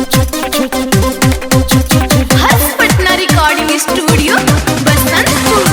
हर्ष Patna recording studio Basantpur.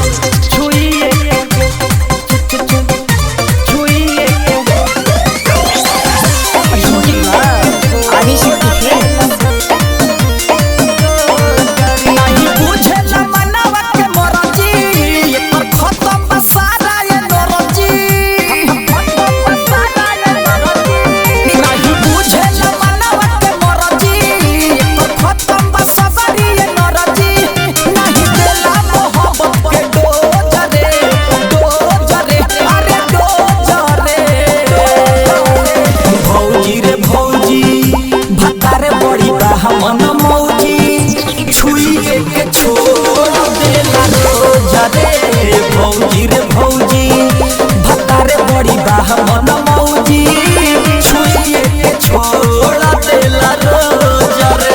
मन मौजी छुइए के छोड़ देला रोजा रे भौजी रे भौजी भतारे बड़ी बाह मन मौजी छुइए के छोड़ देला रोजा रे।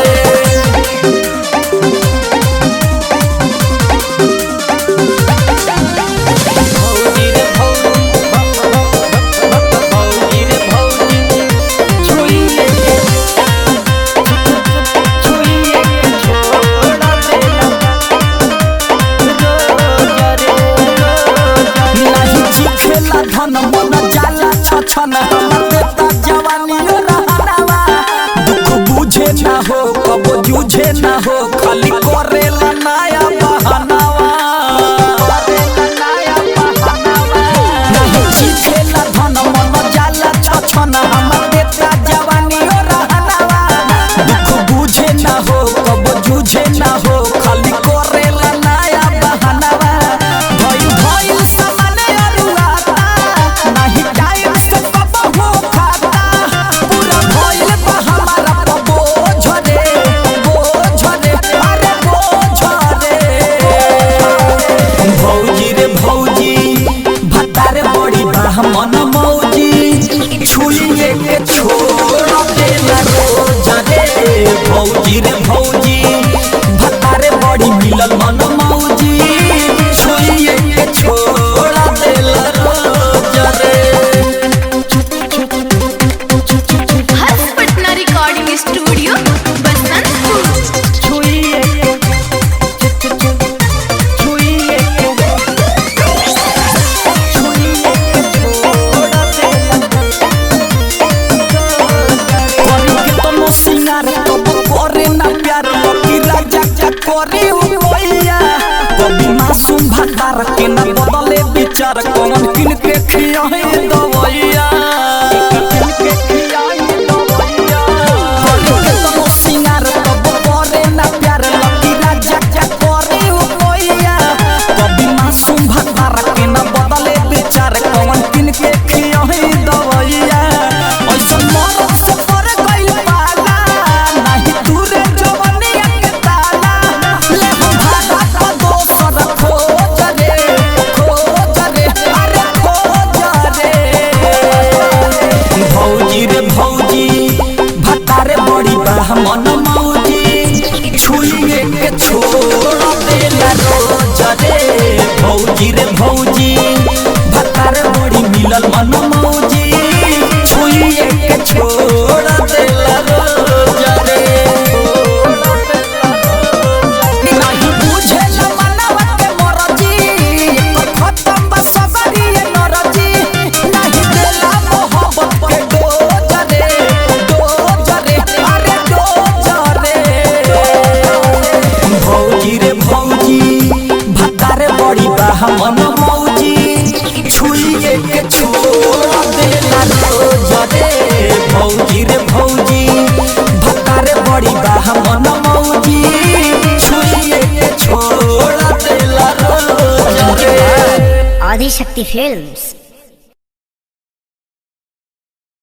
भौजी रे भौजी रे भौजी छुइए धन मन जाला छछन हमर देता जवानी रहनावा दुख बुझे ना हो कब जूझे ना हो खाली करेला नया बहानावा नहीं जीखेला धन मन जाला छछन हमर देता जवानी रहनावा दुख बुझे ना हो कब जूझे ना हो खाली करेला नया बहानावा भइल भइल समाने अरुआ नहीं टाइम से कब हो खाता पूरा भइल बा हमारा बोझ रे अरे बोझ रे भौजी रे भौजी भतारे बड़ी बाह मन मौजी छुइए के छोड़ देला रोजा रे भौजी रे भौजी भतारे बड़ी मिलल मन मौजी छुइए के छोड़ देला रोजा रे। Harsh Patna recording studio Basantpur. सिंगार कब करे ना प्यार लकी राजा का करे होइया कभी मासूम भतार के ना बदले विचार कौन किन के खियाए दवैया सिंगार कब करे ना प्यार लकी राजा का करे होइया कभी मासूम भतार के ना बदले विचार कौन किन के खियाए दवैया ऐसा मरद से पर गइल पाला नहीं दूरे जवानिया के ताला ले भागा का दोसर खोज रे अरे खोज रे भौजी रे भौजी भतारे बड़ी बाह मन मौजी छुइए के छोड़ देला रोजा रे भौजी रे भौजी भतारे बड़ी मिलल मन मौजी छुइए के छोड़ देला रोजा रे। नहीं बुझे मनवा के मरजी खत्म बा सबरी नरजी नहीं देला मोहब्बत के डोज रे अरे डोज रे भौजी रे भौजी भतारे बड़ी बाह मन मौजी छुइए के छोड़ देला रोजा रे भौजी रे भौजी भतारे बड़ी बाह मन मौजी छुइए के छोड़ देला रोजा रे। आदिशक्ति फिल्म्स।